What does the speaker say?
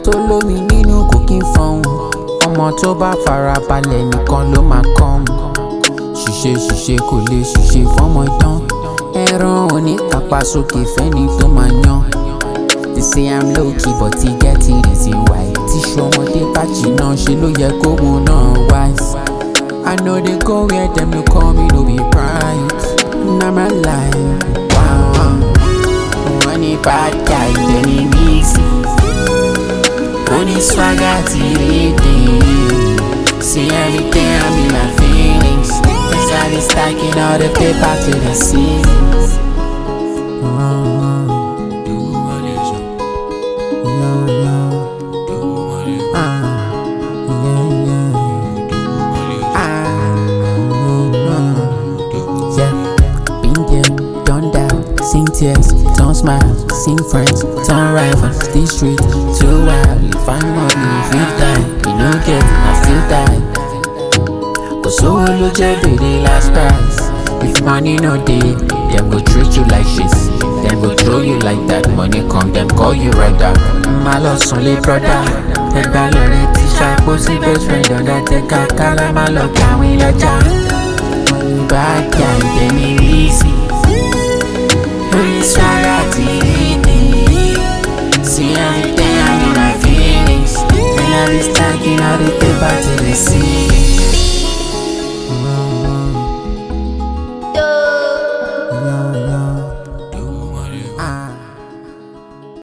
tó lómi nínú kò kí n fọhùn. Ọmọ tó bá farabalẹ̀ nìkan ló máa kọ́hún. Ṣìṣe kò lè ṣìṣe fọ́mọ ìtàn. Ẹran oníkápá sókè fẹ́ni tó máa yan. They say I'm low key but he get it easy why. Tíṣu ọmọdé bá jìnnà ṣe ló yẹ kóhun náà wise. I know they go where them no call me no be right. Now my life, wow. Money bad guy, then he easy. Only swagger till see everything I'm in my feelings. Inside is stacking all the paper to the ceilings. Sing tears, don't smile, sing friends, turn rivals, this street too wild. You find money, if you die, you no get, I still die. Cause so will you the last price. If money no day, them go treat you like shit. Them go throw you like that. Money come, them call you right back. My lost only brother. Head ballet, t-shirt, pussy best friend, on that take a color, my love, can we let ya? Money bad guy, then it easy. Swagger